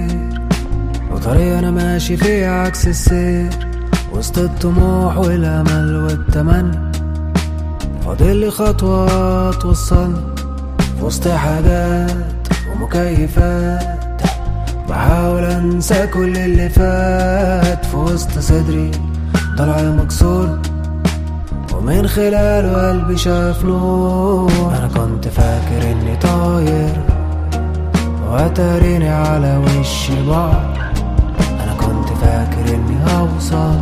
كتير، وطريق انا ماشي فيه عكس السير، وسط الطموح والامل والتمني فاضل خطوة توصلني، في وسط حاجات ومكيفات بحاول انسى كل اللي فات، في وسط صدري ضلع مكسور ومن خلاله قلبي شاف نور. انا كنت فاكر اني طاير واتريني على وش البحر، انا كنت فاكر اني هوصل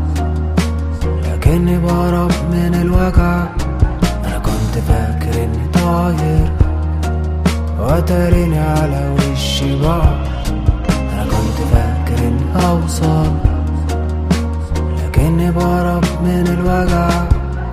لكني بهرب من الوجع، انا كنت فاكر اني طاير واتريني على وش البحر، انا كنت فاكر اني هوصل لكني بهرب من الوجع.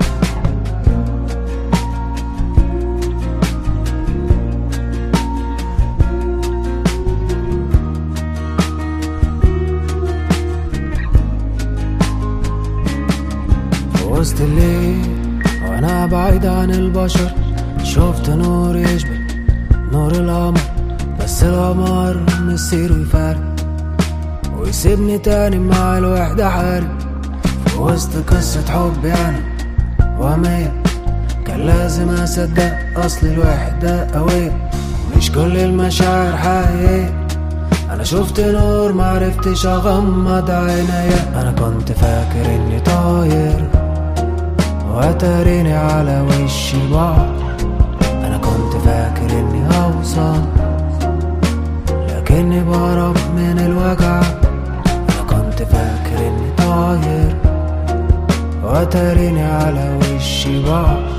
وسط الليل وانا بعيد عن البشر شفت نور يشبه نور القمر، بس القمر مسيره يفارق ويسيبني تاني مع الوحدة حارب، في وسط قصة حب يعني وهمية كان لازم اصدق اصل الوحدة قوية، مش كل المشاعر حقيقية. انا شفت نور معرفتش اغمض عينيا، انا كنت فاكر اني طاير واتريني على وش البحر، انا كنت فاكر اني هوصل لكني بهرب من الوجع، انا كنت فاكر اني طاير واتريني على وش البحر،